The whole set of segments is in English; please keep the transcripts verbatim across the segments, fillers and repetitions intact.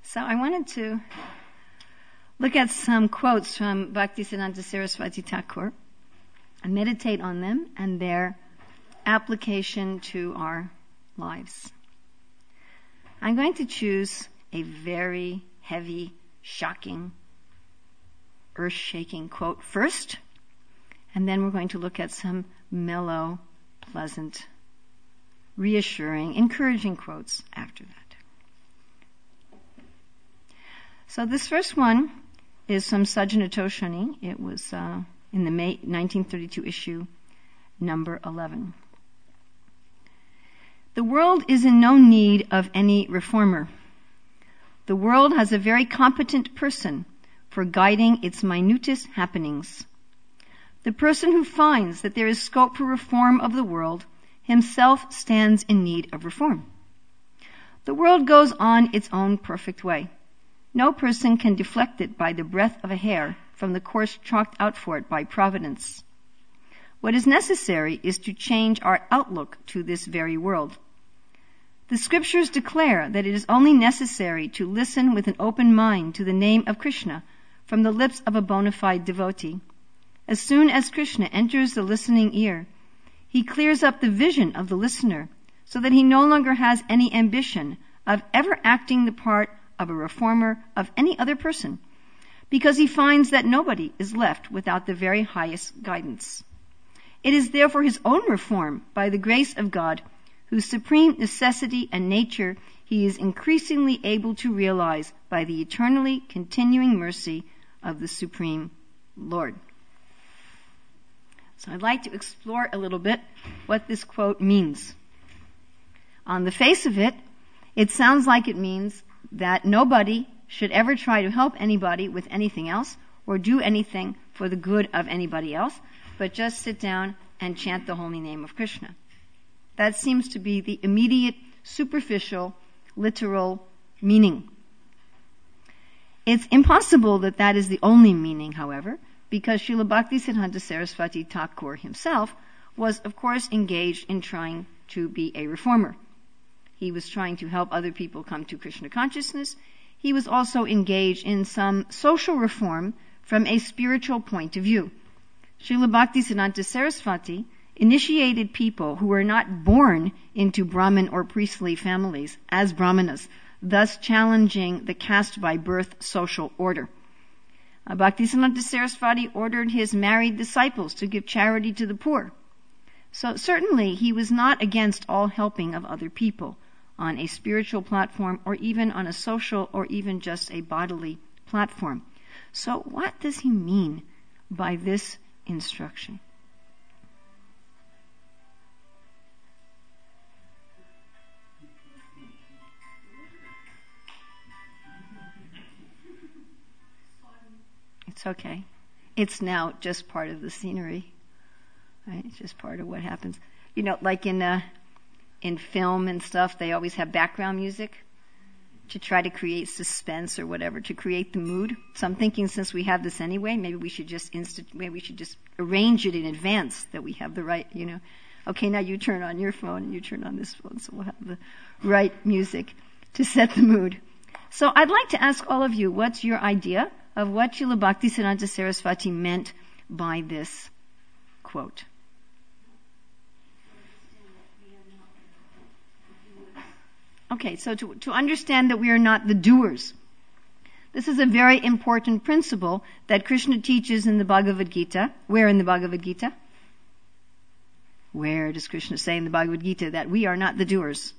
So I wanted to look at some quotes from Bhaktisiddhanta Saraswati Thakur and meditate on them and their application to our lives. I'm going to choose a very heavy, shocking, earth-shaking quote first, and then we're going to look at some mellow, pleasant, reassuring, encouraging quotes after that. So this first one is from Sajjana Toshani. It was uh, in the May nineteen thirty-two issue, number eleven. The world is in no need of any reformer. The world has a very competent person for guiding its minutest happenings. The person who finds that there is scope for reform of the world himself stands in need of reform. The world goes on its own perfect way. No person can deflect it by the breadth of a hair from the course chalked out for it by Providence. What is necessary is to change our outlook to this very world. The scriptures declare that it is only necessary to listen with an open mind to the name of Krishna from the lips of a bona fide devotee. As soon as Krishna enters the listening ear, he clears up the vision of the listener so that he no longer has any ambition of ever acting the part of a reformer of any other person, because he finds that nobody is left without the very highest guidance. It is therefore his own reform, by the grace of God, whose supreme necessity and nature he is increasingly able to realize by the eternally continuing mercy of the Supreme Lord. So I'd like to explore a little bit what this quote means. On the face of it, it sounds like it means that nobody should ever try to help anybody with anything else or do anything for the good of anybody else, but just sit down and chant the holy name of Krishna. That seems to be the immediate, superficial, literal meaning. It's impossible that that is the only meaning, however, because Srila Bhaktisiddhanta Saraswati Thakur himself was, of course, engaged in trying to be a reformer. He was trying to help other people come to Krishna consciousness. He was also engaged in some social reform from a spiritual point of view. Srila Bhaktisiddhanta Saraswati initiated people who were not born into Brahmin or priestly families as Brahmanas, thus challenging the caste by birth social order. Uh, Bhaktisiddhanta Saraswati ordered his married disciples to give charity to the poor. So certainly he was not against all helping of other people on a spiritual platform or even on a social or even just a bodily platform. So what does he mean by this instruction? It's okay. It's now just part of the scenery, right? It's just part of what happens. You know, like in uh, in film and stuff, they always have background music to try to create suspense or whatever, to create the mood. So I'm thinking, since we have this anyway, maybe we should just insta- maybe we should just arrange it in advance that we have the right, you know. Okay, now you turn on your phone and you turn on this phone, so we'll have the right music to set the mood. So I'd like to ask all of you, what's your idea of what Srila Bhaktisiddhanta Saraswati meant by this quote? Okay, so to, to understand that we are not the doers. This is a very important principle that Krishna teaches in the Bhagavad Gita. Where in the Bhagavad Gita? Where does Krishna say in the Bhagavad Gita that we are not the doers?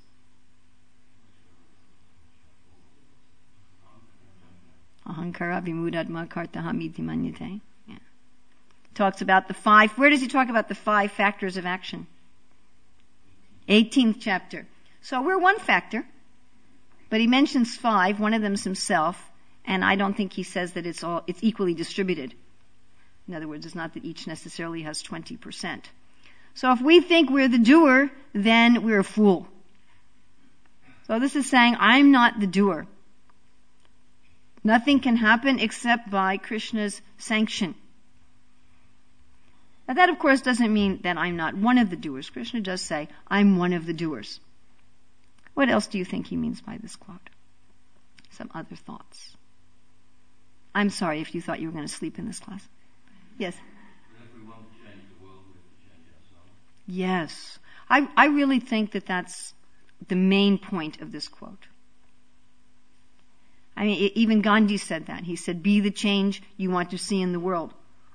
Ahankara vimudadma kartahamiti manyate. Yeah. Talks about the five. Where does he talk about the five factors of action? eighteenth chapter. So we're one factor, but he mentions five. One of them's himself, and I don't think he says that it's all it's equally distributed. In other words, it's not that each necessarily has twenty percent. So if we think we're the doer, then we're a fool. So this is saying, I'm not the doer. Nothing can happen except by Krishna's sanction. Now that, of course, doesn't mean that I'm not one of the doers. Krishna does say, I'm one of the doers. What else do you think he means by this quote? some other thoughts. I'm sorry if you thought you were going to sleep in this class. Yes? If we want to change the world, we have to change ourselves. Yes. I, I really think that that's the main point of this quote. I mean, it, even Gandhi said that. He said, be the change you want to see in the world.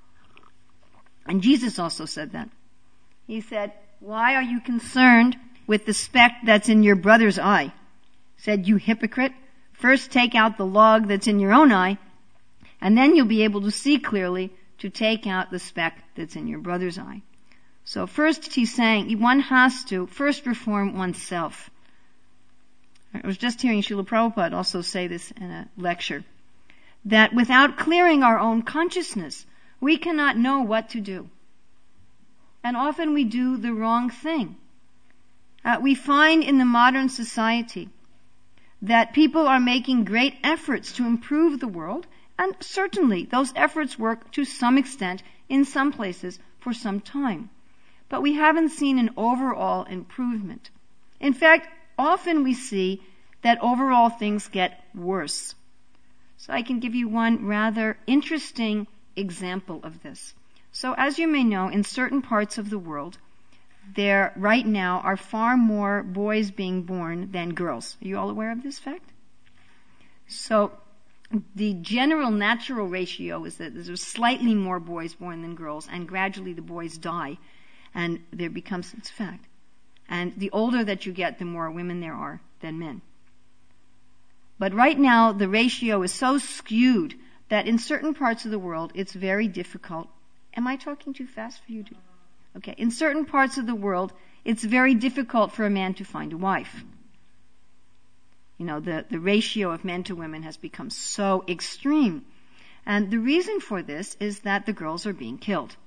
And Jesus also said that. He said, why are you concerned with the speck that's in your brother's eye? Said, you hypocrite, first take out the log that's in your own eye, and then you'll be able to see clearly to take out the speck that's in your brother's eye. So first he's saying one has to first reform oneself. I was just hearing Srila Prabhupada also say this in a lecture, that without clearing our own consciousness, we cannot know what to do. And often we do the wrong thing. Uh, we find in the modern society that people are making great efforts to improve the world, and certainly those efforts work to some extent in some places for some time. But we haven't seen an overall improvement. In fact, often we see that overall things get worse. So I can give you one rather interesting example of this. So as you may know, in certain parts of the world, there right now are far more boys being born than girls. Are you all aware of this fact? So the general natural ratio is that there's slightly more boys born than girls, and gradually the boys die, and there becomes, it's a fact. And the older that you get, the more women there are than men. But right now, the ratio is so skewed that in certain parts of the world, it's very difficult. Am I talking too fast for you to? Okay. In certain parts of the world, it's very difficult for a man to find a wife. You know, the, the ratio of men to women has become so extreme. And the reason for this is that the girls are being killed.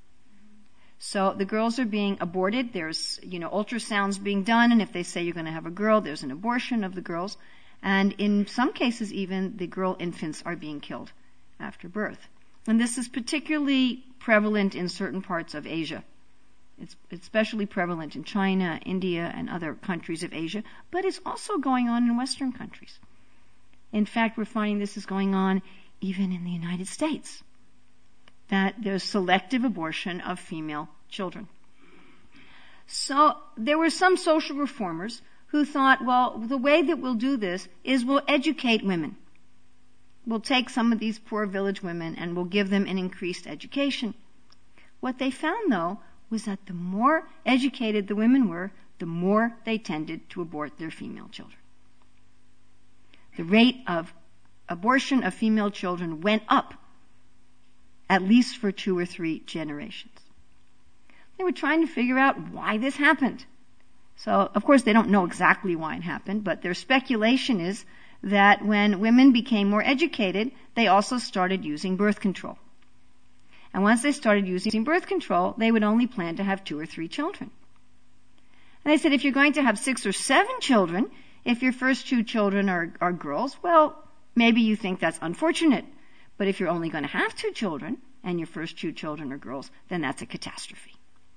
So the girls are being aborted. There's, you know, ultrasounds being done, and if they say you're going to have a girl, there's an abortion of the girls. And in some cases even, the girl infants are being killed after birth. And this is particularly prevalent in certain parts of Asia. It's especially prevalent in China, India, and other countries of Asia, but it's also going on in Western countries. In fact, we're finding this is going on even in the United States, that there's selective abortion of female children. So there were some social reformers who thought, well, the way that we'll do this is we'll educate women. We'll take some of these poor village women and we'll give them an increased education. What they found, though, was that the more educated the women were, the more they tended to abort their female children. The rate of abortion of female children went up, at least for two or three generations. They were trying to figure out why this happened. So, of course, they don't know exactly why it happened, but their speculation is that when women became more educated, they also started using birth control. And once they started using birth control, they would only plan to have two or three children. And they said, if you're going to have six or seven children, if your first two children are, are girls, well, maybe you think that's unfortunate. But if you're only going to have two children, and your first two children are girls, then that's a catastrophe.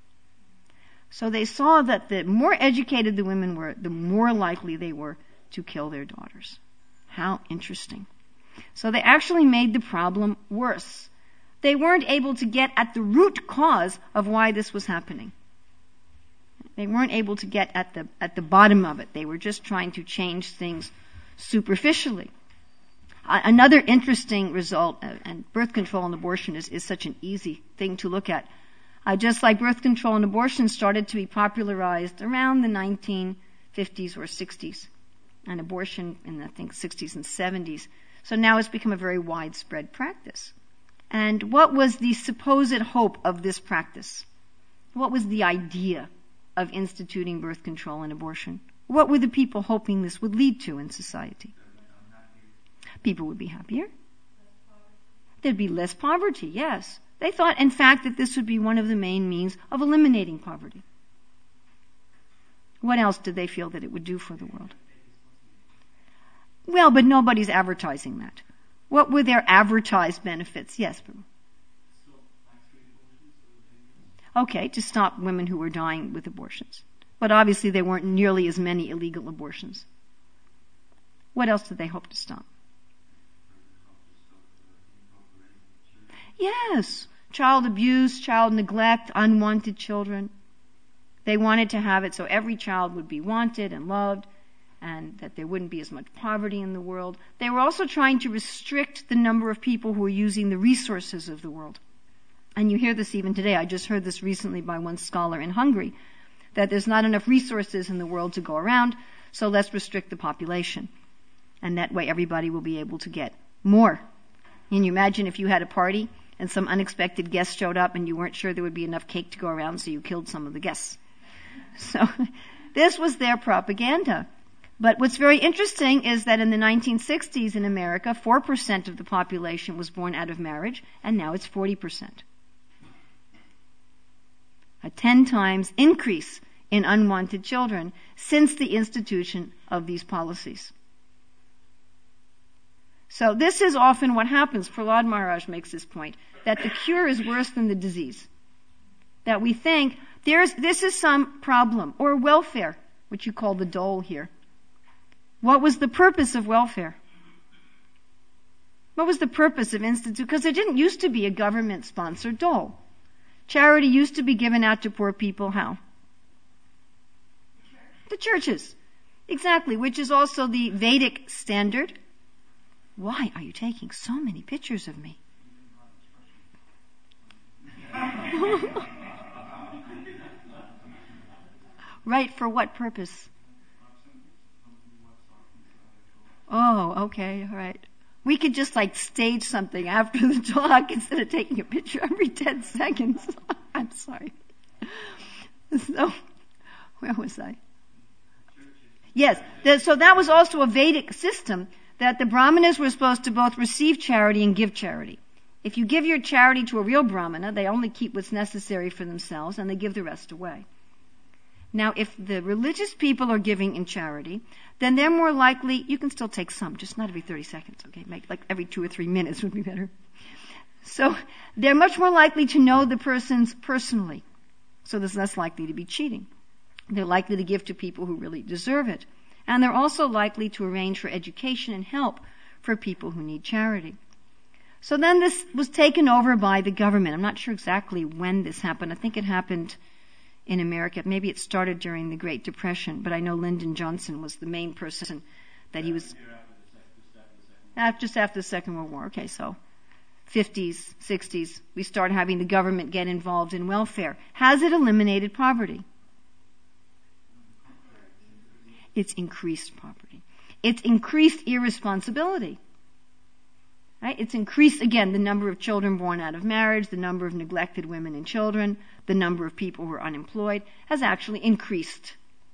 So they saw that the more educated the women were, the more likely they were to kill their daughters. How interesting. So they actually made the problem worse. They weren't able to get at the root cause of why this was happening. They weren't able to get at the at the bottom of it. They were just trying to change things superficially. Uh, another interesting result, uh, and birth control and abortion is, is such an easy thing to look at. Uh, just like birth control and abortion started to be popularized around the nineteen fifties or sixties, and abortion in, I think, sixties and seventies. So now it's become a very widespread practice. And what was the supposed hope of this practice? What was the idea of instituting birth control and abortion? What were the people hoping this would lead to in society? People would be happier. There'd be less poverty, yes. They thought, in fact, that this would be one of the main means of eliminating poverty. What else did they feel that it would do for the world? Well, but nobody's advertising that. What were their advertised benefits? Yes, Baru. Okay, to stop women who were dying with abortions. But obviously there weren't nearly as many illegal abortions. What else did they hope to stop? Yes. Child abuse, child neglect, unwanted children. They wanted to have it so every child would be wanted and loved, and that there wouldn't be as much poverty in the world. They were also trying to restrict the number of people who were using the resources of the world. And you hear this even today. I just heard this recently by one scholar in Hungary, that there's not enough resources in the world to go around, so let's restrict the population. And that way everybody will be able to get more. Can you imagine if you had a party and some unexpected guest showed up and you weren't sure there would be enough cake to go around, so you killed some of the guests? So this was their propaganda. But what's very interesting is that in the nineteen sixties in America, four percent of the population was born out of marriage, and now it's forty percent. A ten times increase in unwanted children since the institution of these policies. So this is often what happens. Prahlad Maharaj makes this point, that the cure is worse than the disease. That we think there's, this is some problem, or welfare, which you call the dole here. What was the purpose of welfare? What was the purpose of institute? Because there didn't used to be a government-sponsored dole. Charity used to be given out to poor people how? The churches. Exactly, which is also the Vedic standard. Why are you taking so many pictures of me? Right, for what purpose? Oh, okay, all right. We could just like stage something after the talk instead of taking a picture every ten seconds. I'm sorry. So, where was I? Yes, the, so that was also a Vedic system, that the Brahmanas were supposed to both receive charity and give charity. If you give your charity to a real Brahmana, they only keep what's necessary for themselves and they give the rest away. Now, if the religious people are giving in charity, then they're more likely, you can still take some, just not every thirty seconds, okay? Make like every two or three minutes would be better. So they're much more likely to know the persons personally. So there's less likely to be cheating. They're likely to give to people who really deserve it. And they're also likely to arrange for education and help for people who need charity. So then this was taken over by the government. I'm not sure exactly when this happened. I think it happened in America. Maybe it started during the Great Depression, but I know Lyndon Johnson was the main person that he was after, just after the Second World War. Okay, so fifties, sixties, we start having the government get involved in welfare. Has it eliminated poverty? It's increased poverty. It's increased irresponsibility. Right? It's increased, again, the number of children born out of marriage, the number of neglected women and children, the number of people who are unemployed has actually increased.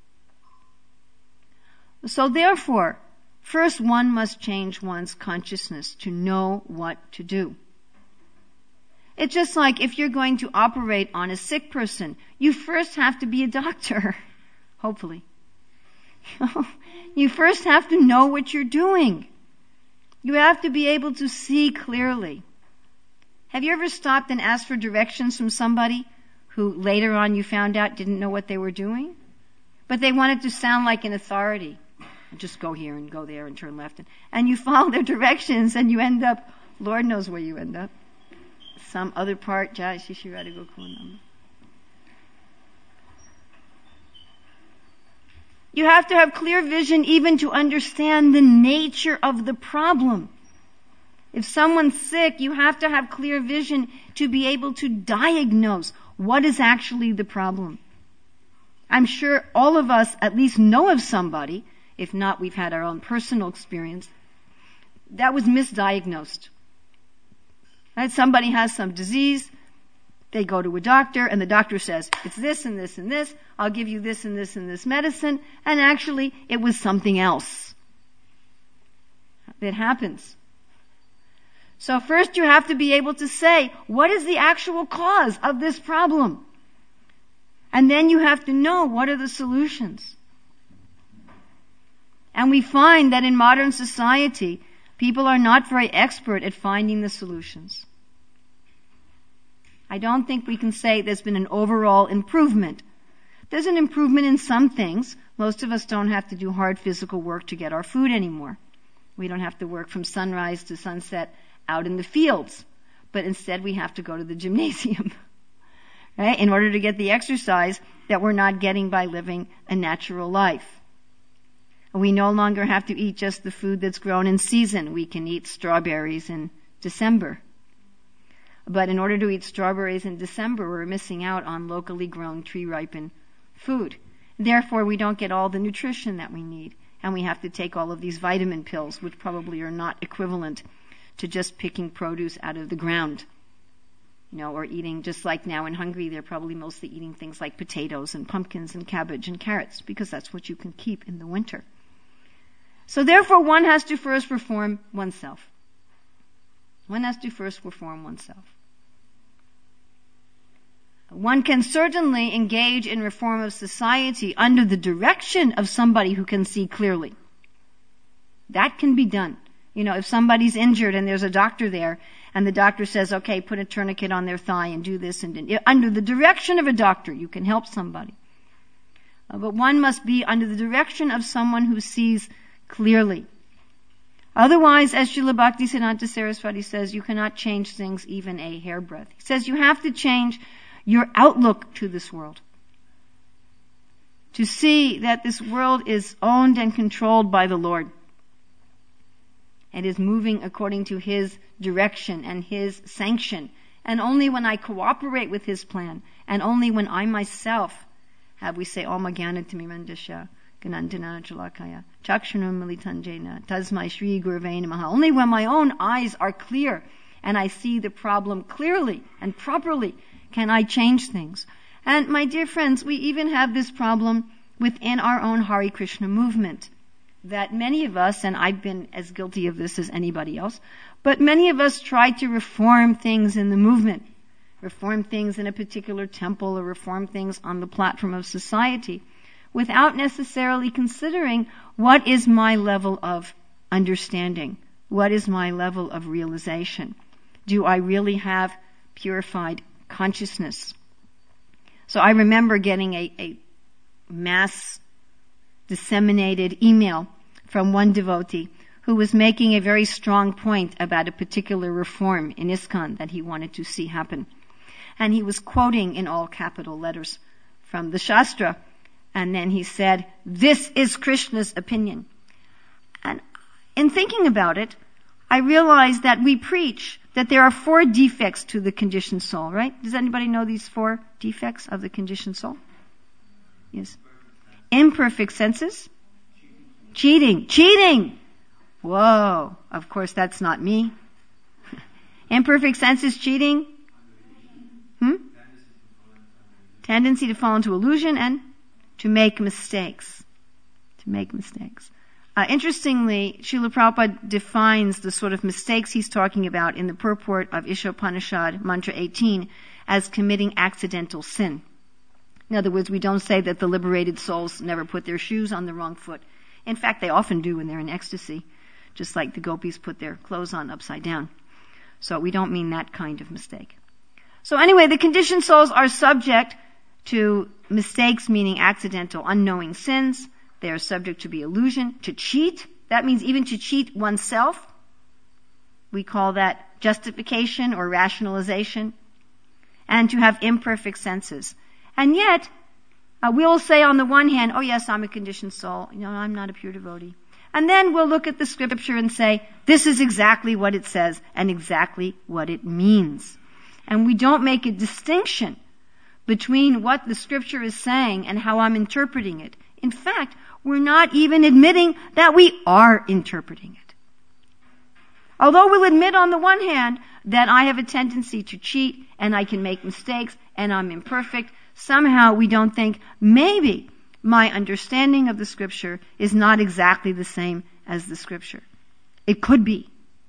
So therefore, first one must change one's consciousness to know what to do. It's just like if you're going to operate on a sick person, you first have to be a doctor, hopefully. You first have to know what you're doing. You have to be able to see clearly. Have you ever stopped and asked for directions from somebody who later on you found out didn't know what they were doing? But they wanted to sound like an authority. Just go here and go there and turn left. And, and you follow their directions and you end up, Lord knows where you end up. Some other part, Jai Shishirada Gokulam. You have to have clear vision even to understand the nature of the problem. If someone's sick, you have to have clear vision to be able to diagnose what is actually the problem. I'm sure all of us at least know of somebody, if not we've had our own personal experience, that was misdiagnosed. Right? Somebody has some disease, they go to a doctor, and the doctor says, it's this and this and this, I'll give you this and this and this medicine, and actually it was something else. It happens. So first you have to be able to say, what is the actual cause of this problem? And then you have to know what are the solutions. And we find that in modern society, people are not very expert at finding the solutions. I don't think we can say there's been an overall improvement. There's an improvement in some things. Most of us don't have to do hard physical work to get our food anymore. We don't have to work from sunrise to sunset out in the fields. but instead we have to go to the gymnasium, right? In order to get the exercise that we're not getting by living a natural life. We no longer have to eat just the food that's grown in season. We can eat strawberries in December. But in order to eat strawberries in December, we're missing out on locally grown, tree-ripened food. Therefore, we don't get all the nutrition that we need. And we have to take all of these vitamin pills, which probably are not equivalent to just picking produce out of the ground. You know, or eating, just like now in Hungary, they're probably mostly eating things like potatoes and pumpkins and cabbage and carrots, because that's what you can keep in the winter. So therefore, one has to first reform oneself. One has to first reform oneself. One can certainly engage in reform of society under the direction of somebody who can see clearly. That can be done. You know, if somebody's injured and there's a doctor there, and the doctor says, okay, put a tourniquet on their thigh and do this, and do, under the direction of a doctor, you can help somebody. Uh, but one must be under the direction of someone who sees clearly. Otherwise, as Srila Bhaktisiddhanta Saraswati says, you cannot change things even a hairbreadth. He says you have to change your outlook to this world. To see that this world is owned and controlled by the Lord, and is moving according to His direction and His sanction. And only when I cooperate with His plan, and only when I myself have, we say, Om Jnana Timirandasya Ganandhana Chalakaya Chakshunam Militanjena Tasmai Shri Gurave Namaha. Only when my own eyes are clear and I see the problem clearly and properly can I change things. And my dear friends, we even have this problem within our own Hare Krishna movement, that many of us, and I've been as guilty of this as anybody else, but many of us try to reform things in the movement, reform things in a particular temple, or reform things on the platform of society, without necessarily considering what is my level of understanding, what is my level of realization. Do I really have purified consciousness? So I remember getting a, a mass disseminated email from one devotee who was making a very strong point about a particular reform in ISKCON that he wanted to see happen. And he was quoting in all capital letters from the Shastra, and then he said, "This is Krishna's opinion." And in thinking about it, I realized that we preach that there are four defects to the conditioned soul, right? Does anybody know these four defects of the conditioned soul? Yes. Imperfect senses. Cheating. Cheating! Whoa. Of course, that's not me. Imperfect senses, cheating. Hmm? Tendency to fall into illusion and to make mistakes. To make mistakes. Uh, interestingly, Srila Prabhupada defines the sort of mistakes he's talking about in the purport of Ishopanishad, Mantra eighteen, as committing accidental sin. In other words, we don't say that the liberated souls never put their shoes on the wrong foot. In fact, they often do when they're in ecstasy, just like the gopis put their clothes on upside down. So we don't mean that kind of mistake. So anyway, the conditioned souls are subject to mistakes, meaning accidental, unknowing sins. They are subject to be illusion, to cheat. That means even to cheat oneself. We call that justification or rationalization. And to have imperfect senses. And yet, uh, we'll say on the one hand, oh yes, I'm a conditioned soul. You know, I'm not a pure devotee. And then we'll look at the scripture and say, this is exactly what it says and exactly what it means. And we don't make a distinction between what the scripture is saying and how I'm interpreting it. In fact, we're not even admitting that we are interpreting it. Although we'll admit on the one hand that I have a tendency to cheat and I can make mistakes and I'm imperfect, somehow we don't think maybe my understanding of the scripture is not exactly the same as the scripture. It could be.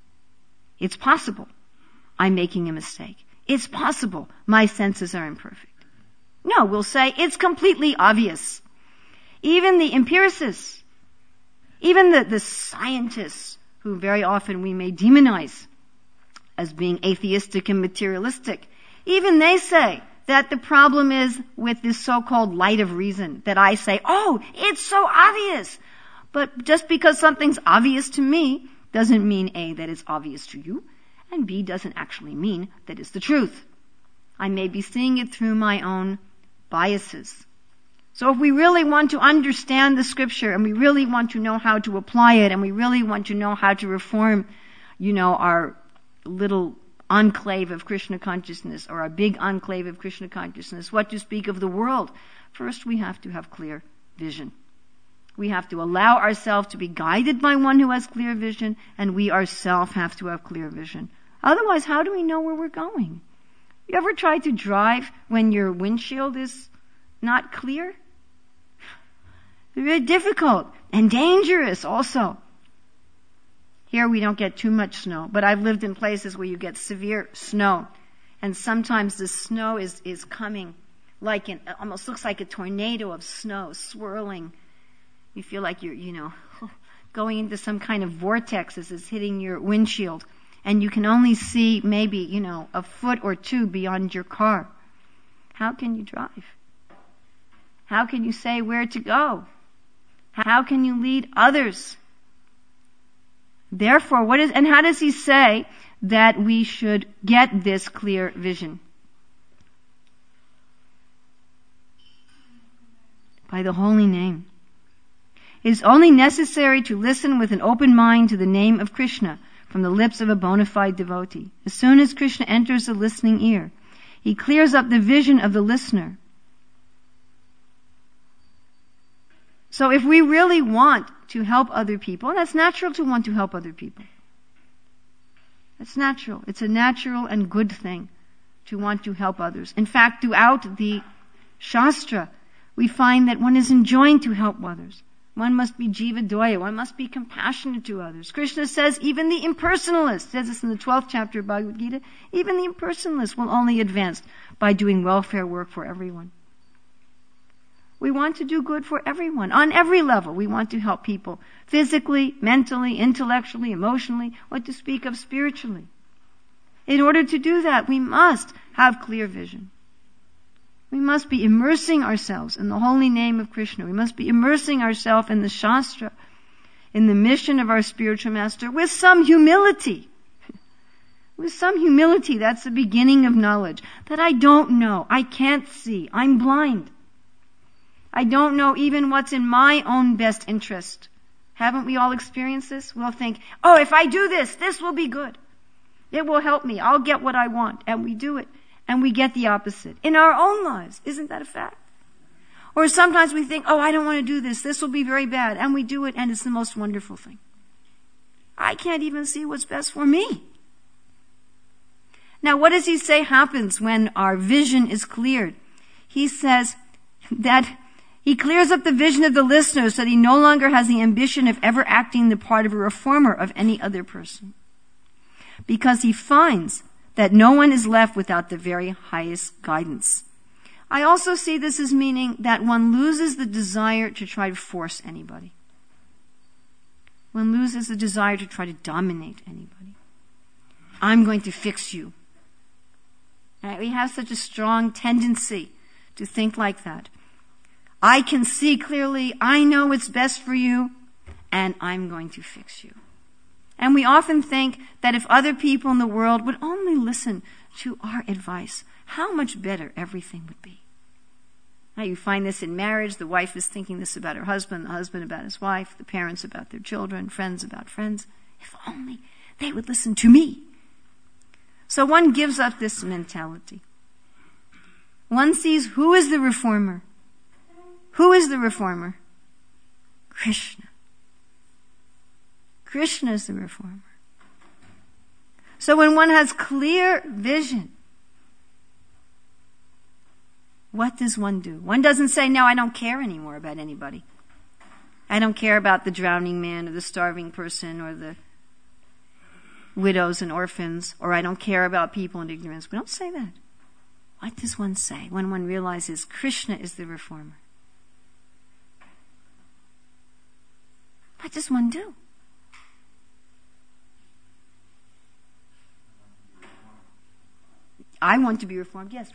It's possible I'm making a mistake. It's possible my senses are imperfect. No, we'll say it's completely obvious. Even the empiricists, even the, the scientists, who very often we may demonize as being atheistic and materialistic, even they say that the problem is with this so-called light of reason, that I say, oh, it's so obvious. But just because something's obvious to me doesn't mean, A, that it's obvious to you, and B doesn't actually mean that it's the truth. I may be seeing it through my own biases. So if we really want to understand the scripture and we really want to know how to apply it and we really want to know how to reform, you know, our little enclave of Krishna consciousness or our big enclave of Krishna consciousness, what to speak of the world, first we have to have clear vision. We have to allow ourselves to be guided by one who has clear vision, and we ourselves have to have clear vision. Otherwise, how do we know where we're going? You ever try to drive when your windshield is not clear? It's very difficult and dangerous also. Here we don't get too much snow, but I've lived in places where you get severe snow, and sometimes the snow is, is coming like an, it almost looks like a tornado of snow swirling. You feel like you're, you know, going into some kind of vortex as it's hitting your windshield, and you can only see maybe, you know, a foot or two beyond your car. How can you drive? How can you say where to go? How can you lead others? Therefore, what is, and how does he say that we should get this clear vision? By the holy name. It is only necessary to listen with an open mind to the name of Krishna from the lips of a bona fide devotee. As soon as Krishna enters the listening ear, he clears up the vision of the listener. So if we really want to help other people, and that's natural to want to help other people. That's natural. It's a natural and good thing to want to help others. In fact, throughout the Shastra, we find that one is enjoined to help others. One must be jiva doya. One must be compassionate to others. Krishna says even the impersonalist, says this in the twelfth chapter of Bhagavad Gita, even the impersonalist will only advance by doing welfare work for everyone. We want to do good for everyone, on every level. We want to help people physically, mentally, intellectually, emotionally, what to speak of spiritually. In order to do that, we must have clear vision. We must be immersing ourselves in the holy name of Krishna. We must be immersing ourselves in the Shastra, in the mission of our spiritual master, with some humility. With some humility, that's the beginning of knowledge. That I don't know, I can't see, I'm blind. I don't know even what's in my own best interest. Haven't we all experienced this? We'll think, oh, if I do this, this will be good. It will help me. I'll get what I want. And we do it. And we get the opposite. In our own lives. Isn't that a fact? Or sometimes we think, oh, I don't want to do this. This will be very bad. And we do it, and it's the most wonderful thing. I can't even see what's best for me. Now, what does he say happens when our vision is cleared? He says that he clears up the vision of the listener so that he no longer has the ambition of ever acting the part of a reformer of any other person. Because he finds that no one is left without the very highest guidance. I also see this as meaning that one loses the desire to try to force anybody. One loses the desire to try to dominate anybody. I'm going to fix you. Right? We have such a strong tendency to think like that. I can see clearly, I know what's best for you, and I'm going to fix you. And we often think that if other people in the world would only listen to our advice, how much better everything would be. Now you find this in marriage. The wife is thinking this about her husband, the husband about his wife, the parents about their children, friends about friends. If only they would listen to me. So one gives up this mentality. One sees who is the reformer. Who is the reformer? Krishna. Krishna is the reformer. So when one has clear vision, what does one do? One doesn't say, no, I don't care anymore about anybody. I don't care about the drowning man or the starving person or the widows and orphans, or I don't care about people in ignorance. We don't say that. What does one say when one realizes Krishna is the reformer? What does one do? I want to be reformed. Yes.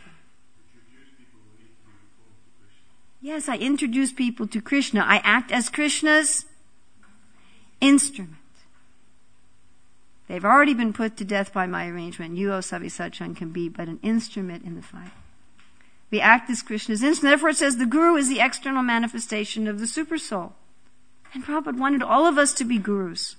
Yes, I introduce people to Krishna. I act as Krishna's instrument. They've already been put to death by my arrangement. You, O Savisachan, can be but an instrument in the fire. We act as Krishna's instrument. Therefore it says the Guru is the external manifestation of the Supersoul. And Prabhupada wanted all of us to be gurus.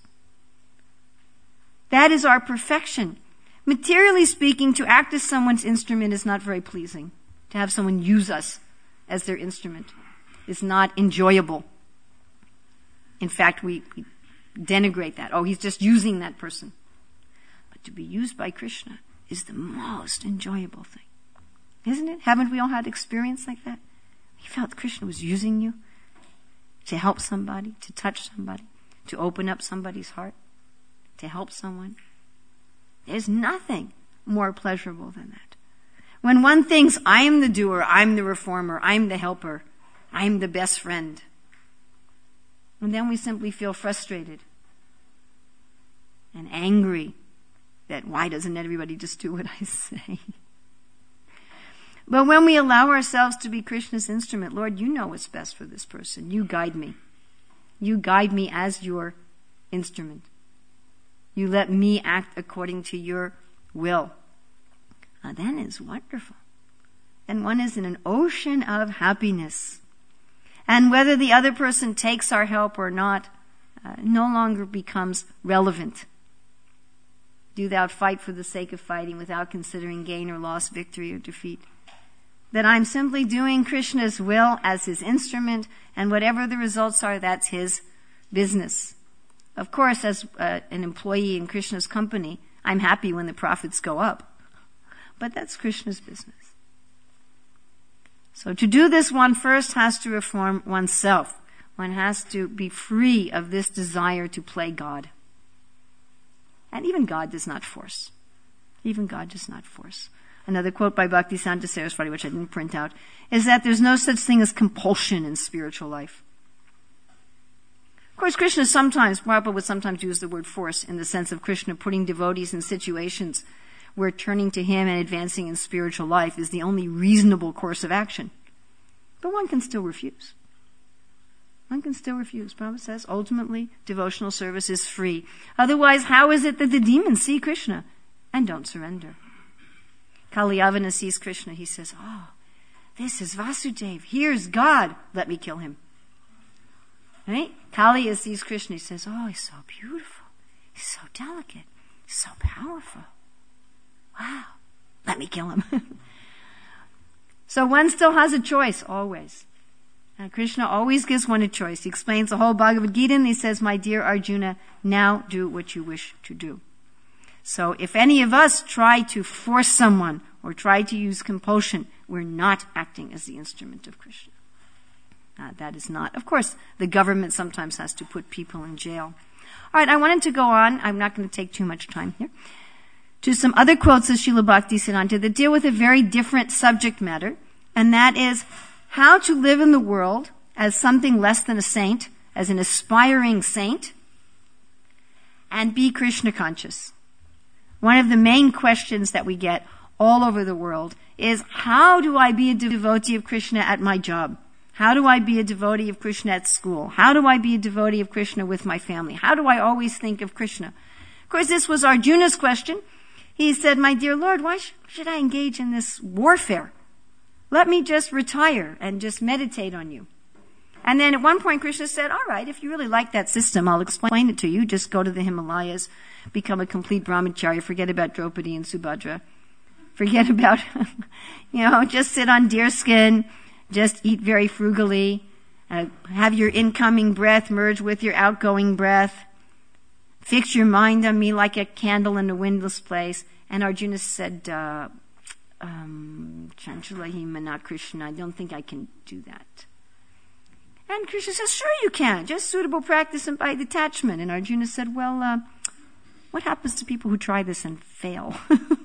That is our perfection. Materially speaking, to act as someone's instrument is not very pleasing. To have someone use us as their instrument is not enjoyable. In fact, we, we denigrate that. Oh, he's just using that person. But to be used by Krishna is the most enjoyable thing. Isn't it? Haven't we all had experience like that? You felt Krishna was using you to help somebody, to touch somebody, to open up somebody's heart, to help someone. There's nothing more pleasurable than that. When one thinks, I am the doer, I'm the reformer, I'm the helper, I'm the best friend. And then we simply feel frustrated and angry that why doesn't everybody just do what I say? But when we allow ourselves to be Krishna's instrument, Lord, you know what's best for this person. You guide me. You guide me as your instrument. You let me act according to your will. Now, then is wonderful. And one is in an ocean of happiness. And whether the other person takes our help or not, uh, no longer becomes relevant. Do thou fight for the sake of fighting without considering gain or loss, victory or defeat. That I'm simply doing Krishna's will as his instrument, and whatever the results are, that's his business. Of course, as uh, an employee in Krishna's company, I'm happy when the profits go up. But that's Krishna's business. So to do this, one first has to reform oneself. One has to be free of this desire to play God. And even God does not force. Even God does not force. Another quote by Bhaktisiddhanta Saraswati, which I didn't print out, is that there's no such thing as compulsion in spiritual life. Of course, Krishna sometimes, Prabhupada would sometimes use the word force in the sense of Krishna putting devotees in situations where turning to him and advancing in spiritual life is the only reasonable course of action. But one can still refuse. One can still refuse. Prabhupada says, ultimately, devotional service is free. Otherwise, how is it that the demons see Krishna and don't surrender? Kalyavana sees Krishna. He says, oh, this is Vasudeva. Here's God. Let me kill him. Right? Kaliya sees Krishna. He says, oh, he's so beautiful. He's so delicate. He's so powerful. Wow. Let me kill him. So one still has a choice, always. And Krishna always gives one a choice. He explains the whole Bhagavad Gita and he says, my dear Arjuna, now do what you wish to do. So if any of us try to force someone or try to use compulsion, we're not acting as the instrument of Krishna. Uh, that is not. Of course, the government sometimes has to put people in jail. All right, I wanted to go on. I'm not going to take too much time here. To some other quotes of Srila Bhaktisiddhanta that deal with a very different subject matter, and that is how to live in the world as something less than a saint, as an aspiring saint, and be Krishna conscious. One of the main questions that we get all over the world is, how do I be a devotee of Krishna at my job? How do I be a devotee of Krishna at school? How do I be a devotee of Krishna with my family? How do I always think of Krishna? Of course, this was Arjuna's question. He said, my dear Lord, why sh- should I engage in this warfare? Let me just retire and just meditate on you. And then at one point Krishna said, all right, if you really like that system, I'll explain it to you. Just go to the Himalayas, become a complete brahmachari, forget about Draupadi and Subhadra. Forget about, you know, just sit on deerskin, just eat very frugally, uh, have your incoming breath merge with your outgoing breath. Fix your mind on me like a candle in a windless place. And Arjuna said, uh, um, Chanchulahimana Krishna, I don't think I can do that. And Krishna says, sure you can. Just suitable practice and by detachment. And Arjuna said, well, uh, what happens to people who try this and fail?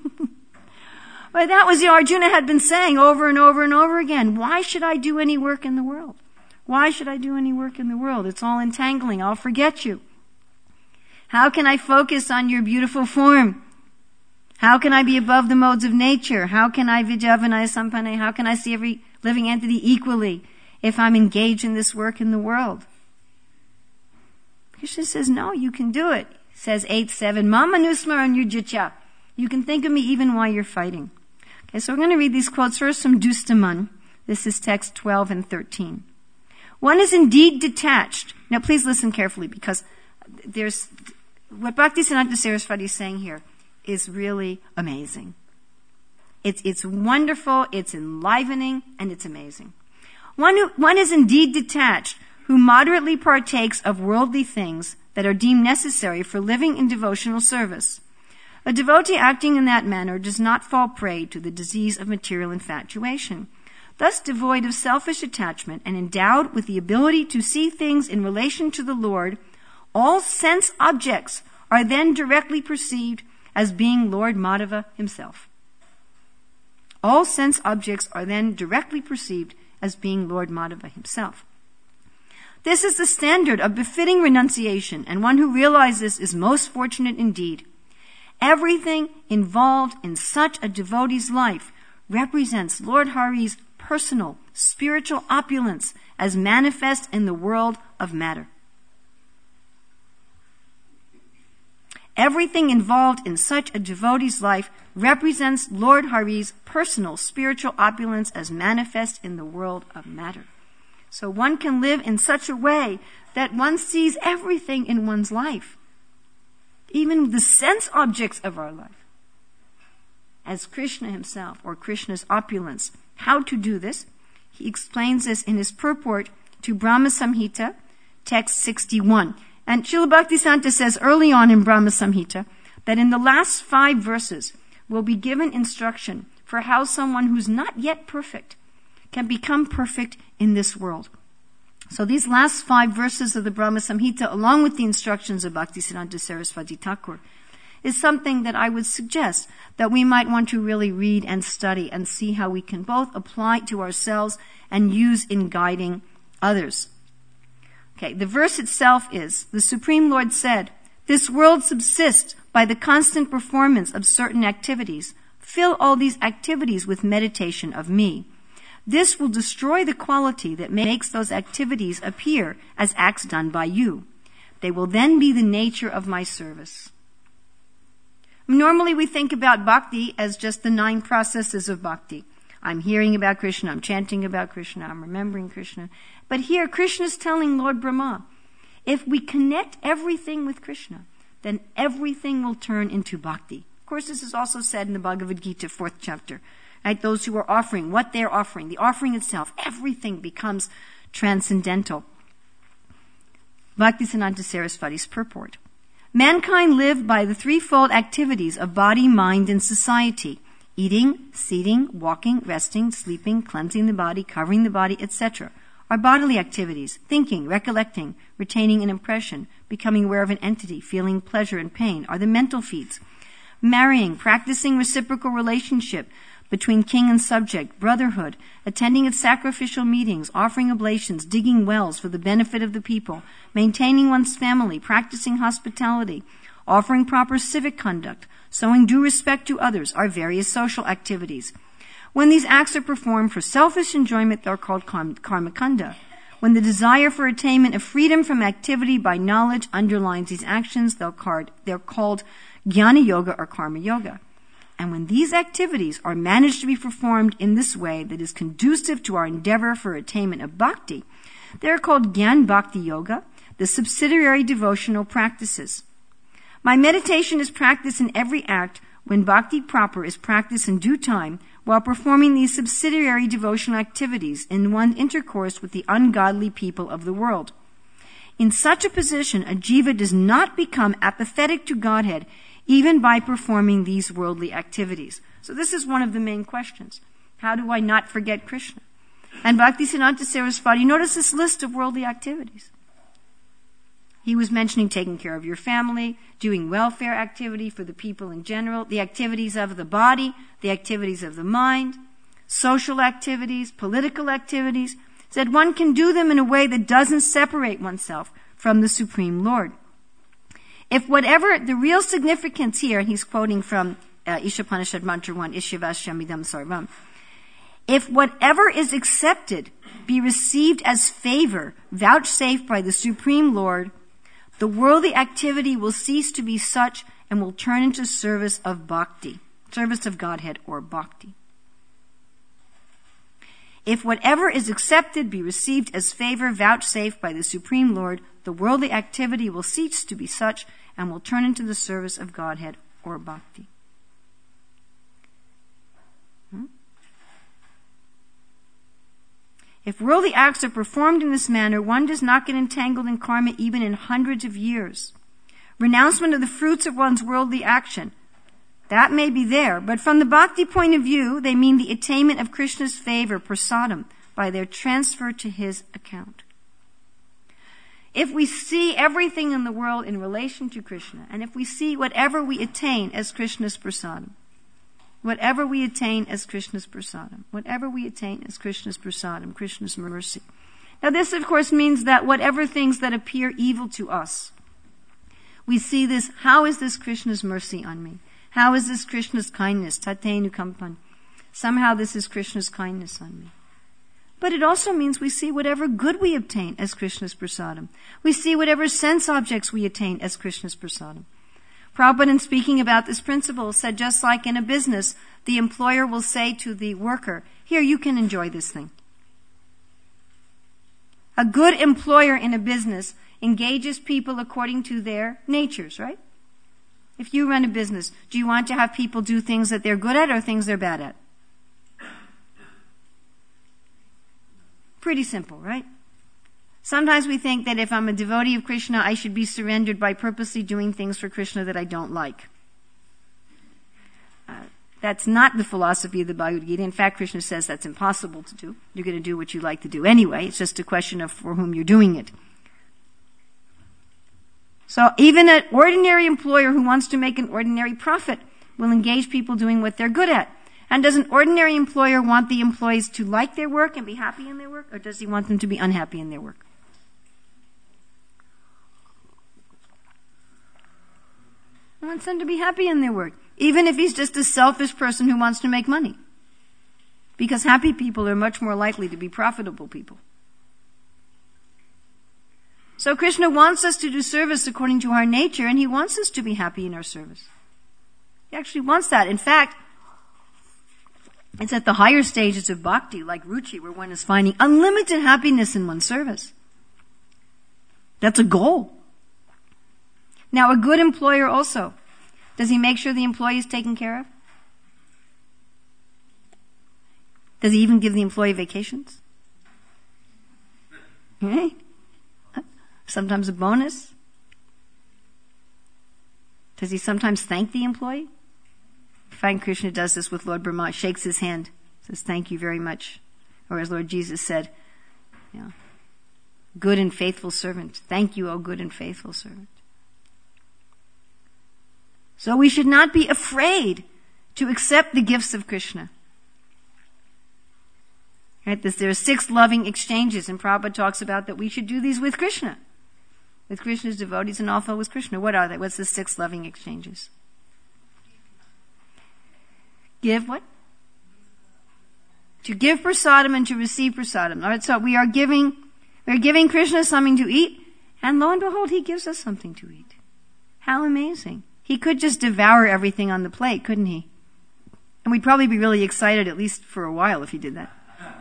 Well, that was the Arjuna had been saying over and over and over again. Why should I do any work in the world? Why should I do any work in the world? It's all entangling. I'll forget you. How can I focus on your beautiful form? How can I be above the modes of nature? How can I vijavanaya sampanne? How can I see every living entity equally if I'm engaged in this work in the world? Krishna says, no, you can do it. He says eight seven, Mama Nusma and Yujicha. You can think of me even while you're fighting. Okay, so we're going to read these quotes first from Dustaman. This is text twelve and thirteen. One is indeed detached. Now please listen carefully, because there's, what Bhaktisiddhanta Saraswati is saying here is really amazing. It's, it's wonderful, it's enlivening, and it's amazing. One, who, one is indeed detached, who moderately partakes of worldly things that are deemed necessary for living in devotional service. A devotee acting in that manner does not fall prey to the disease of material infatuation. Thus devoid of selfish attachment and endowed with the ability to see things in relation to the Lord, all sense objects are then directly perceived as being Lord Madhava himself. All sense objects are then directly perceived as being Lord Madhava himself. This is the standard of befitting renunciation, and one who realizes this is most fortunate indeed. Everything involved in such a devotee's life represents Lord Hari's personal, spiritual opulence as manifest in the world of matter. Everything involved in such a devotee's life represents Lord Hari's personal, spiritual opulence as manifest in the world of matter. So one can live in such a way that one sees everything in one's life, even the sense objects of our life, as Krishna himself, or Krishna's opulence. How to do this? He explains this in his purport to Brahma Samhita, text sixty-one. And Srila Bhaktisiddhanta says early on in Brahma Samhita that in the last five verses will be given instruction for how someone who's not yet perfect can become perfect in this world. So these last five verses of the Brahma Samhita, along with the instructions of Bhaktisiddhanta Saraswati Thakur, is something that I would suggest that we might want to really read and study and see how we can both apply to ourselves and use in guiding others. Okay, the verse itself is, the Supreme Lord said, "This world subsists by the constant performance of certain activities. Fill all these activities with meditation of me. This will destroy the quality that makes those activities appear as acts done by you. They will then be the nature of my service." Normally we think about bhakti as just the nine processes of bhakti. I'm hearing about Krishna, I'm chanting about Krishna, I'm remembering Krishna. But here Krishna is telling Lord Brahma, if we connect everything with Krishna, then everything will turn into bhakti. Of course, this is also said in the Bhagavad Gita, fourth chapter. Right? Those who are offering, what they're offering, the offering itself, everything becomes transcendental. Bhaktisiddhanta Saraswati's purport. Mankind live by the threefold activities of body, mind, and society. Eating, seating, walking, resting, sleeping, cleansing the body, covering the body, et cetera are bodily activities. Thinking, recollecting, retaining an impression, becoming aware of an entity, feeling pleasure and pain are the mental feats. Marrying, practicing reciprocal relationship between king and subject, brotherhood, attending its sacrificial meetings, offering oblations, digging wells for the benefit of the people, maintaining one's family, practicing hospitality, offering proper civic conduct, showing due respect to others are various social activities. When these acts are performed for selfish enjoyment, they're called karmakanda. When the desire for attainment of freedom from activity by knowledge underlines these actions, they're called jnana yoga or karma yoga. And when these activities are managed to be performed in this way that is conducive to our endeavor for attainment of bhakti, they're called Gyan Bhakti Yoga, the subsidiary devotional practices. My meditation is practiced in every act when bhakti proper is practiced in due time while performing these subsidiary devotional activities in one's intercourse with the ungodly people of the world. In such a position, a jiva does not become apathetic to Godhead even by performing these worldly activities. So this is one of the main questions. How do I not forget Krishna? And Bhaktisiddhanta Saraswati, notice this list of worldly activities. He was mentioning taking care of your family, doing welfare activity for the people in general, the activities of the body, the activities of the mind, social activities, political activities. Said one can do them in a way that doesn't separate oneself from the Supreme Lord. If whatever the real significance here, and he's quoting from uh, Ishopanishad Mantra one, Ishyavashyamidam Sarvam, if whatever is accepted be received as favor vouchsafed by the Supreme Lord, the worldly activity will cease to be such and will turn into service of bhakti, service of Godhead or bhakti. If whatever is accepted be received as favor vouchsafed by the Supreme Lord, the worldly activity will cease to be such and will turn into the service of Godhead or bhakti. Hmm? If worldly acts are performed in this manner, one does not get entangled in karma even in hundreds of years. Renouncement of the fruits of one's worldly action, that may be there, but from the bhakti point of view, they mean the attainment of Krishna's favor, prasadam, by their transfer to his account. If we see everything in the world in relation to Krishna, and if we see whatever we attain as Krishna's prasadam, whatever we attain as Krishna's prasadam, whatever we attain as Krishna's prasadam, Krishna's mercy. Now this, of course, means that whatever things that appear evil to us, we see this, how is this Krishna's mercy on me? How is this Krishna's kindness? Tatenu kampan. Somehow this is Krishna's kindness on me. But it also means we see whatever good we obtain as Krishna's prasadam. We see whatever sense objects we attain as Krishna's prasadam. Prabhupada, in speaking about this principle, said just like in a business, the employer will say to the worker, here, you can enjoy this thing. A good employer in a business engages people according to their natures, right? If you run a business, do you want to have people do things that they're good at or things they're bad at? Pretty simple, right? Sometimes we think that if I'm a devotee of Krishna, I should be surrendered by purposely doing things for Krishna that I don't like. Uh, that's not the philosophy of the Bhagavad Gita. In fact, Krishna says that's impossible to do. You're going to do what you like to do anyway. It's just a question of for whom you're doing it. So even an ordinary employer who wants to make an ordinary profit will engage people doing what they're good at. And does an ordinary employer want the employees to like their work and be happy in their work, or does he want them to be unhappy in their work? He wants them to be happy in their work, even if he's just a selfish person who wants to make money. Because happy people are much more likely to be profitable people. So Krishna wants us to do service according to our nature, and he wants us to be happy in our service. He actually wants that. In fact, it's at the higher stages of bhakti, like ruchi, where one is finding unlimited happiness in one's service. That's a goal. Now, a good employer also, does he make sure the employee is taken care of? Does he even give the employee vacations? Right? Sometimes a bonus? Does he sometimes thank the employee? I find Krishna does this with Lord Brahma, shakes his hand, says, thank you very much. Or as Lord Jesus said, you know, good and faithful servant. Thank you, O good and faithful servant. So we should not be afraid to accept the gifts of Krishna. Right? There are six loving exchanges, and Prabhupada talks about that we should do these with Krishna. With Krishna's devotees and also with Krishna. What are they? What's the six loving exchanges? Give what? To give prasadam and to receive prasadam. All right, so we are giving, we are giving Krishna something to eat, and lo and behold, he gives us something to eat. How amazing. He could just devour everything on the plate, couldn't he? And we'd probably be really excited, at least for a while, if he did that.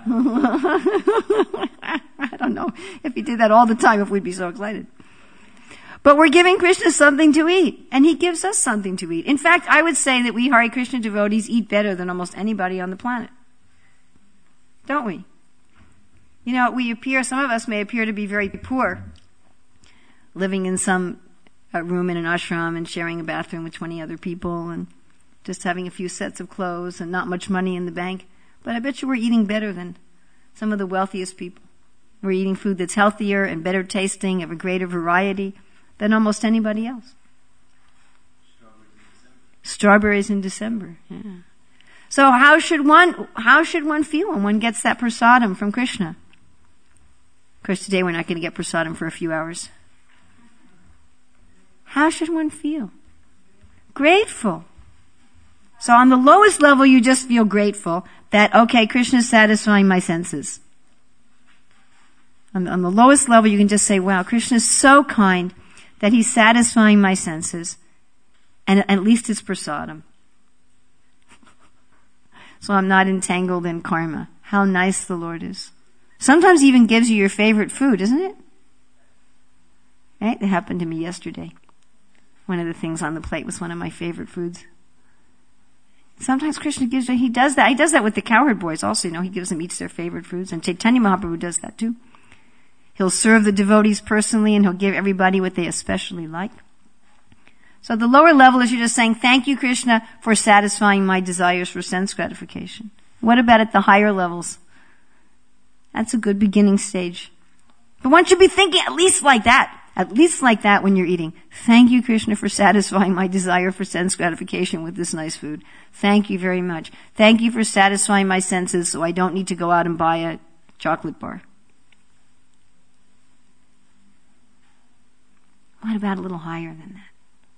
I don't know if he did that all the time, if we'd be so excited. But we're giving Krishna something to eat, and he gives us something to eat. In fact, I would say that we Hare Krishna devotees eat better than almost anybody on the planet. Don't we? You know, we appear, some of us may appear to be very poor, living in some uh, room in an ashram and sharing a bathroom with twenty other people and just having a few sets of clothes and not much money in the bank. But I bet you we're eating better than some of the wealthiest people. We're eating food that's healthier and better tasting, of a greater variety than almost anybody else. Strawberries in December. Strawberries in December, yeah. So how should one, how should one feel when one gets that prasadam from Krishna? Of course, today we're not going to get prasadam for a few hours. How should one feel? Grateful. So on the lowest level, you just feel grateful that, okay, Krishna is satisfying my senses. On, on the lowest level, you can just say, wow, Krishna is so kind that he's satisfying my senses, and at least it's prasadam. So I'm not entangled in karma. How nice the Lord is. Sometimes he even gives you your favorite food, isn't it? Right? It happened to me yesterday. One of the things on the plate was one of my favorite foods. Sometimes Krishna gives, he does that. He does that with the cowherd boys also, you know, he gives them each their favorite foods. And Chaitanya Mahaprabhu does that too. He'll serve the devotees personally and he'll give everybody what they especially like. So the lower level is you're just saying, thank you, Krishna, for satisfying my desires for sense gratification. What about at the higher levels? That's a good beginning stage. But one should be thinking at least like that. At least like that when you're eating. Thank you, Krishna, for satisfying my desire for sense gratification with this nice food. Thank you very much. Thank you for satisfying my senses so I don't need to go out and buy a chocolate bar. What about a little higher than that?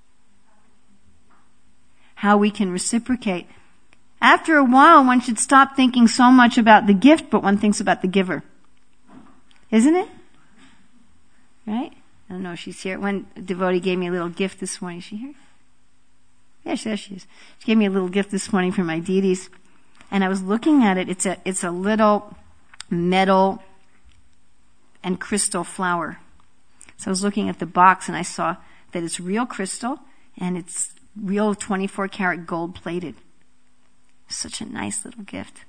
How we can reciprocate. After a while, one should stop thinking so much about the gift, but one thinks about the giver. Isn't it? Right? I don't know if she's here. One devotee gave me a little gift this morning. Is she here? Yes, there she is. She gave me a little gift this morning for my deities. And I was looking at it. It's a, it's a little metal and crystal flower. So I was looking at the box and I saw that it's real crystal and it's real twenty-four karat gold plated. Such a nice little gift.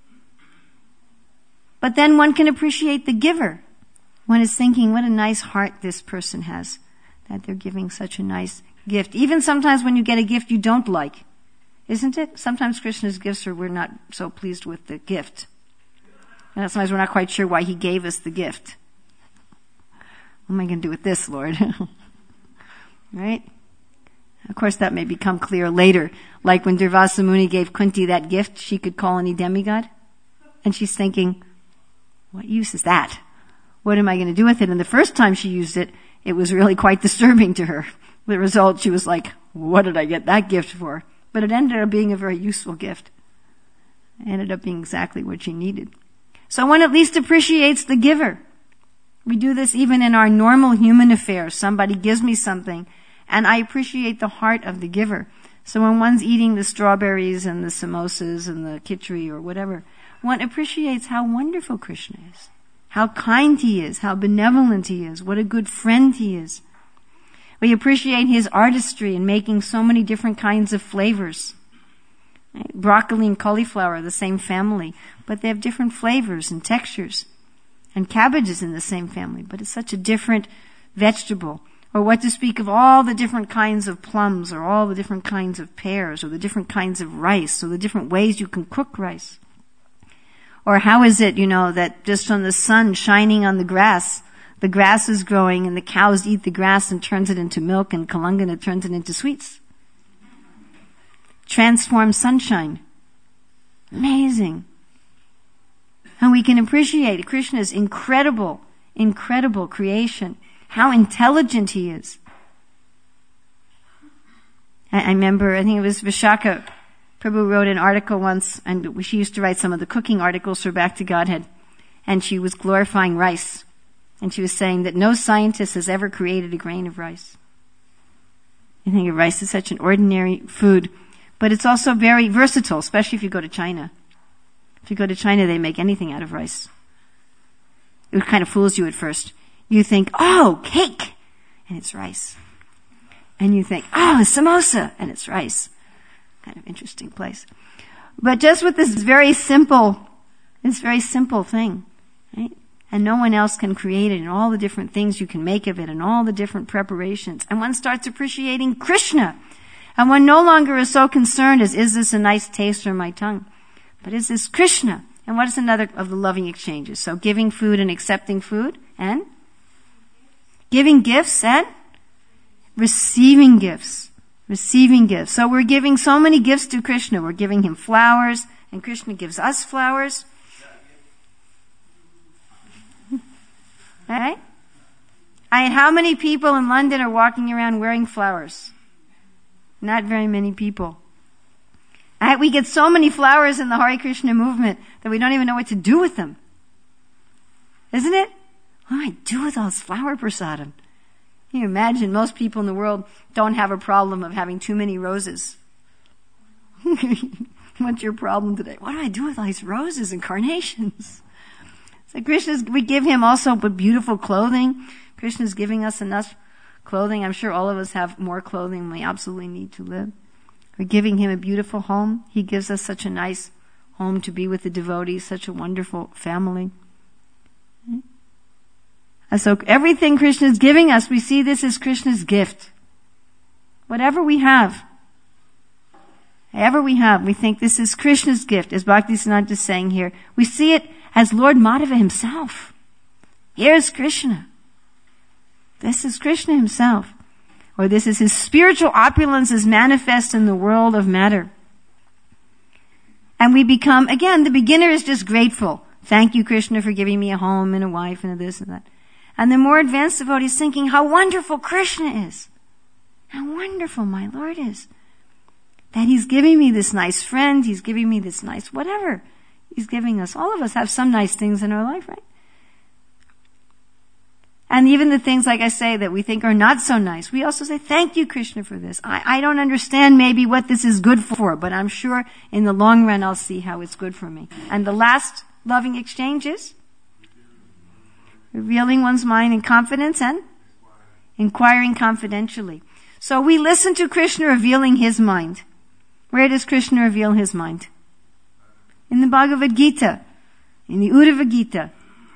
But then one can appreciate the giver. One is thinking, what a nice heart this person has, that they're giving such a nice gift. Even sometimes when you get a gift you don't like, isn't it? Sometimes Krishna's gifts are, we're not so pleased with the gift. And sometimes we're not quite sure why he gave us the gift. What am I going to do with this, Lord? Right? Of course, that may become clear later. Like when Durvasa Muni gave Kunti that gift, she could call any demigod. And she's thinking, what use is that? What am I going to do with it? And the first time she used it, it was really quite disturbing to her. The result, she was like, what did I get that gift for? But it ended up being a very useful gift. It ended up being exactly what she needed. So one at least appreciates the giver. We do this even in our normal human affairs. Somebody gives me something, and I appreciate the heart of the giver. So when one's eating the strawberries and the samosas and the khichdi or whatever, one appreciates how wonderful Krishna is. How kind he is, how benevolent he is, what a good friend he is. We appreciate his artistry in making so many different kinds of flavors. Right? Broccoli and cauliflower are the same family, but they have different flavors and textures. And cabbage is in the same family, but it's such a different vegetable. Or what to speak of all the different kinds of plums, or all the different kinds of pears, or the different kinds of rice, or the different ways you can cook rice. Or how is it, you know, that just from the sun shining on the grass, the grass is growing and the cows eat the grass and turns it into milk, and Kalangana turns it into sweets. Transformed sunshine. Amazing. And we can appreciate Krishna's incredible, incredible creation. How intelligent he is. I, I remember, I think it was Vishaka Prabhu wrote an article once, and she used to write some of the cooking articles for Back to Godhead, and she was glorifying rice. And she was saying that no scientist has ever created a grain of rice. I think rice is such an ordinary food, but it's also very versatile, especially if you go to China. If you go to China, they make anything out of rice. It kind of fools you at first. You think, oh, cake, and it's rice. And you think, oh, a samosa, and it's rice. Kind of interesting place. But just with this very simple, this very simple thing, right? And no one else can create it, and all the different things you can make of it, and all the different preparations. And one starts appreciating Krishna. And one no longer is so concerned as, is this a nice taste for my tongue? But is this Krishna? And what is another of the loving exchanges? So giving food and accepting food, and giving gifts and receiving gifts. Receiving gifts. So we're giving so many gifts to Krishna. We're giving him flowers, and Krishna gives us flowers. Right? I mean, how many people in London are walking around wearing flowers? Not very many people. Right? We get so many flowers in the Hare Krishna movement that we don't even know what to do with them. Isn't it? What do I do with all this flower prasadam? Can you imagine? Most people in the world don't have a problem of having too many roses. What's your problem today? What do I do with all these roses and carnations? So Krishna's, we give him also but beautiful clothing. Krishna's giving us enough clothing. I'm sure all of us have more clothing than we absolutely need to live. We're giving him a beautiful home. He gives us such a nice home to be with the devotees, such a wonderful family. And so everything Krishna is giving us, we see this as Krishna's gift. Whatever we have, whatever we have, we think this is Krishna's gift, as Bhaktisiddhanta is saying here. We see it as Lord Madhava himself. Here's Krishna. This is Krishna himself. Or this is his spiritual opulence as manifest in the world of matter. And we become, again, the beginner is just grateful. Thank you, Krishna, for giving me a home and a wife and a this and that. And the more advanced devotee is thinking how wonderful Krishna is. How wonderful my Lord is. That he's giving me this nice friend, he's giving me this nice whatever. He's giving us, all of us have some nice things in our life, right? And even the things, like I say, that we think are not so nice, we also say, thank you, Krishna, for this. I, I don't understand maybe what this is good for, but I'm sure in the long run I'll see how it's good for me. And the last loving exchange is revealing one's mind in confidence and inquiring confidentially. So we listen to Krishna revealing his mind. Where does Krishna reveal his mind? In the Bhagavad Gita, in the Uddhava Gita.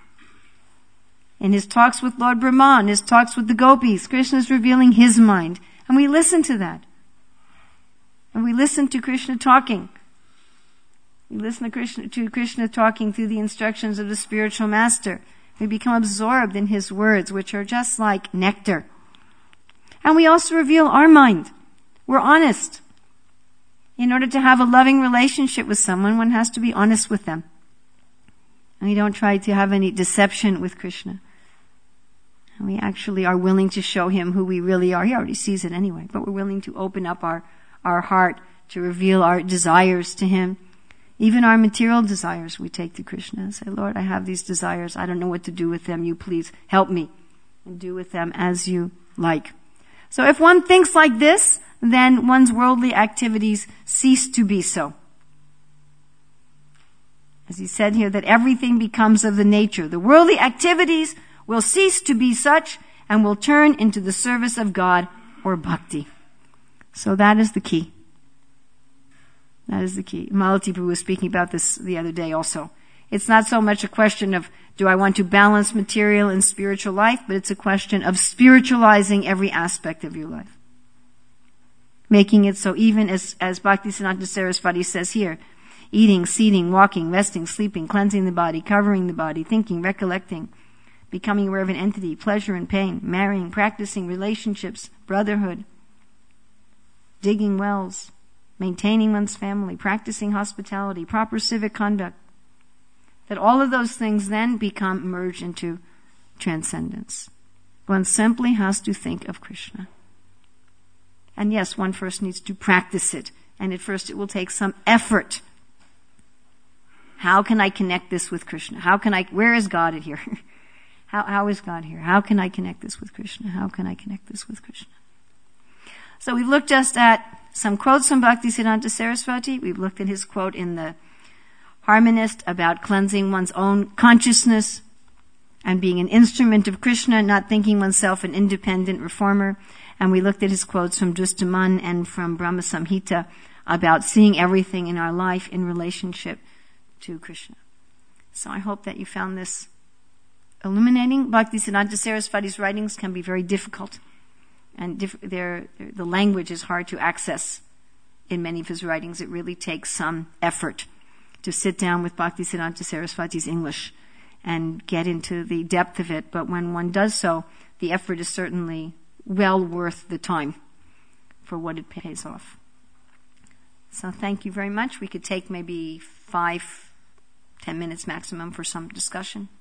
In his talks with Lord Brahma, in his talks with the gopis, Krishna is revealing his mind. And we listen to that. And we listen to Krishna talking. We listen to Krishna, to Krishna talking through the instructions of the spiritual master. We become absorbed in his words, which are just like nectar. And we also reveal our mind. We're honest. In order to have a loving relationship with someone, one has to be honest with them. And we don't try to have any deception with Krishna. And we actually are willing to show him who we really are. He already sees it anyway, but we're willing to open up our, our heart to reveal our desires to him. Even our material desires we take to Krishna and say, Lord, I have these desires. I don't know what to do with them. You please help me and do with them as you like. So if one thinks like this, then one's worldly activities cease to be so. As he said here, that everything becomes of the nature. The worldly activities will cease to be such and will turn into the service of God or bhakti. So that is the key. That is the key. Malati Prabhu was speaking about this the other day also. It's not so much a question of, do I want to balance material and spiritual life, but it's a question of spiritualizing every aspect of your life. Making it so even as, as Bhaktisiddhanta Saraswati says here, eating, seating, walking, resting, sleeping, cleansing the body, covering the body, thinking, recollecting, becoming aware of an entity, pleasure and pain, marrying, practicing relationships, brotherhood, digging wells, maintaining one's family, practicing hospitality, proper civic conduct, that all of those things then become merged into transcendence. One simply has to think of Krishna. And yes, one first needs to practice it. And at first it will take some effort. How can I connect this with Krishna? How can I, where is God in here? how, how is God here? How can I connect this with Krishna? How can I connect this with Krishna? So we've looked just at some quotes from Bhaktisiddhanta Saraswati. We've looked at his quote in the Harmonist about cleansing one's own consciousness and being an instrument of Krishna, not thinking oneself an independent reformer. And we looked at his quotes from Dustaman and from Brahma Samhita about seeing everything in our life in relationship to Krishna. So I hope that you found this illuminating. Bhaktisiddhanta Saraswati's writings can be very difficult. And diff- they're, they're, the language is hard to access in many of his writings. It really takes some effort to sit down with Bhaktisiddhanta Saraswati's English and get into the depth of it. But when one does so, the effort is certainly well worth the time for what it pays off. So thank you very much. We could take maybe five, ten minutes maximum for some discussion.